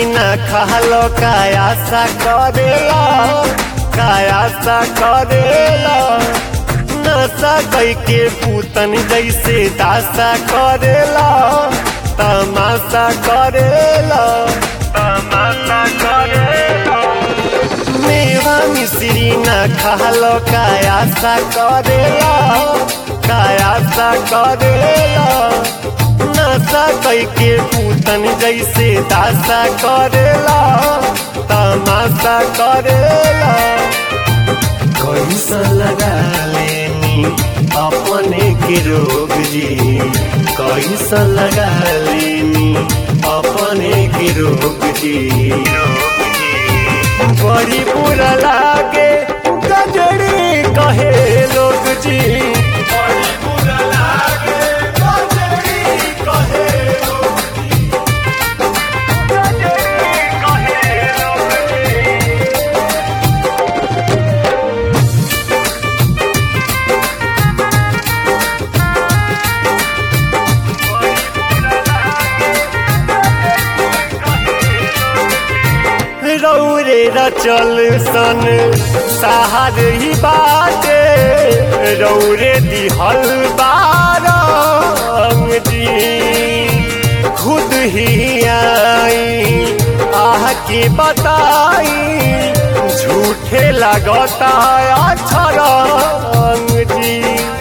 ना खालो कायासा करेला कायासा करेला नशा कैके पूतन जैसे दासा करेला तमाशा करेला तमाशा करेला मेवा मिश्री ना खालो कायासा करेला कायासा करेला नशा कैके पूतन जैसे दासा करेला तमाशा करेला कैसा लगा लेनी अपने के रोग जी कैसा लगा लेनी अपने के रोग जी बड़ी बुरा लागे गजड़ी कहे लोग जी बड़ी बुरा लागे गजड़ी कहे लोग जी गजड़ी कहे लोग जी रौरे रचल सन सहार ही बाटे रौरे दिहल बारंग जी खुद ही आई आह की बताई झूठे लगता अछरंग जी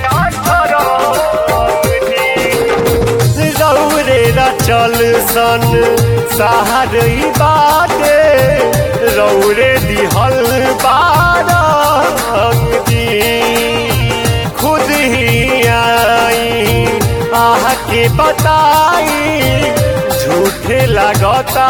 रौरे रचल सन सहार ही बाटे रौरे दिहल बारंग जी खुद ही आई आह के बताई झूठे लगता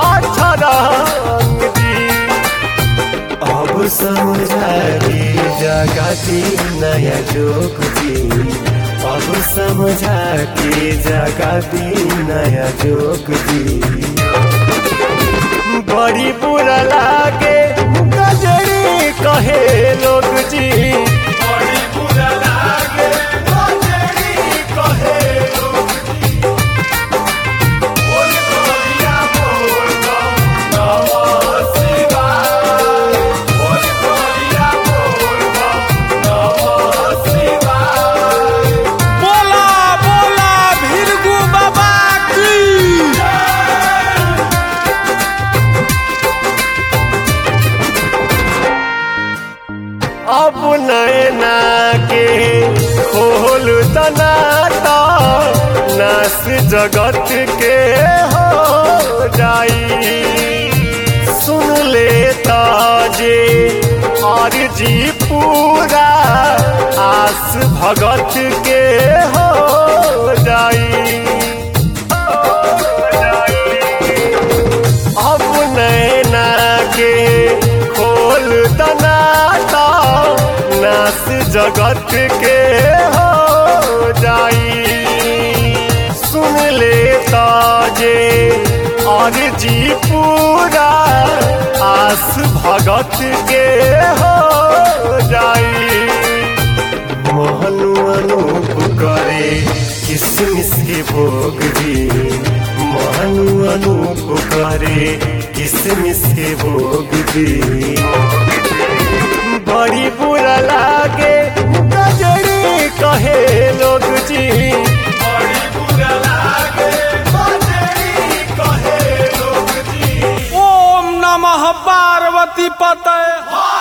अछरंग जी अब समझा दी जगती नया जोग जी अब समझा के जगती नया जोग जी बड़ी बुरा लागे गजड़ी कहे लोग जी बड़ी बुरा लागे गजड़ी कहे लोग जी बोल गोरिया बोल नमः शिवाय बोल गोरिया बोल नमः शिवाय बोला बोला भीरगु बाबा की अब नैना के खोल तनाता नास जगत के हो जाई सुन लेता जे और जी पूरा आस भगत के हो जाई अब नैना के खोल तनाता नास जगत के हो जाई सुन लेता जे और जी पूरा आस भगत के हो जाई मोहनु अनूप करे किसमिस के भोग जी मोहनु अनूप करे किसमिस के भोग जी बड़ी बुरा लागे गजड़ी कहे लोग जी बड़ी बुरा लागे गजड़ी कहे लोग जी ओम नमः पार्वती पतये